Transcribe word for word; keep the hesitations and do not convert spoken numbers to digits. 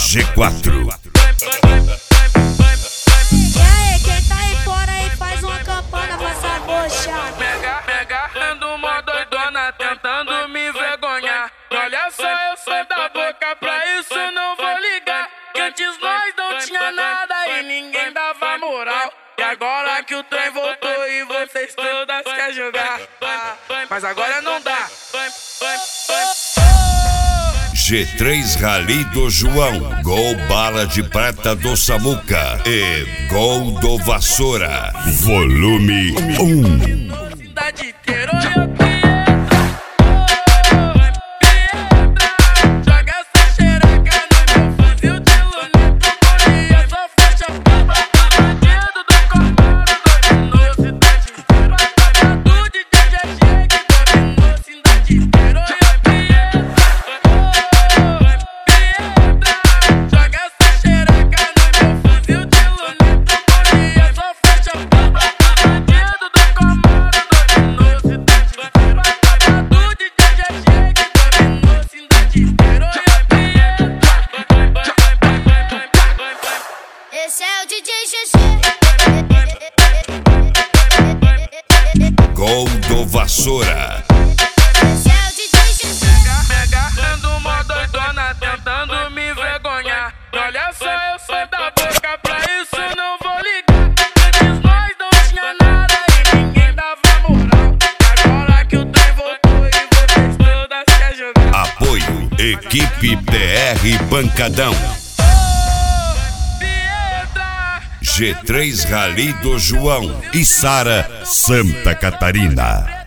G quatro. E aí, quem tá aí fora aí faz uma campana pra essa bocha. Mega, mega, ando mó doidona tentando me envergonhar. Olha só, eu sou da boca, pra isso não vou ligar. Que antes nós não tinha nada e ninguém dava moral. E agora que o trem voltou e vocês todas querem jogar, mas agora não dá. G três Rally do João, Gol Bala de Prata do Samuca e Gol do Vassoura, volume um. Cidade inteira joga essa xereca no meu fuzil de luneta. Bolinha só fecha a porta do bandido do Comoro. Dominou cidade inteira, do D J G que dominou cidade inteira. Joga essa xereca no meu fuzil de luneta. Bolinha só fecha a porta do bandido do Comoro. Dominou cidade inteira, do D J G que dominou cidade inteira. Esse é o D J G G. Gol do Vassoura. Esse é o D J G G. Mega, ando mó doidona tentando me envergonhar. Olha só, eu sou da boca, pra isso não vou ligar. Antes nós não tinha nada e ninguém dava moral. Agora que o trem voltou e vocês todas querem jogar. Apoio Equipe P R Pancadão. G três Rally do João e Sara, Santa Catarina.